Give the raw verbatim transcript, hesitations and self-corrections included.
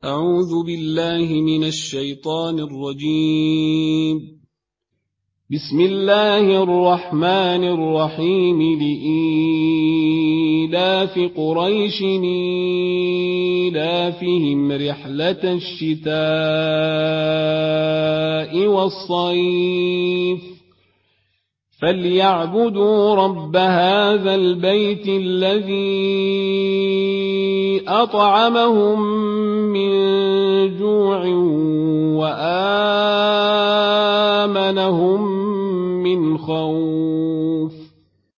أعوذ بالله من الشيطان الرجيم. بسم الله الرحمن الرحيم. لإيلاف قريش إيلافهم رحلة الشتاء والصيف فليعبدوا رب هذا البيت الذي أطعمهم من جوع وآمنهم من خوف.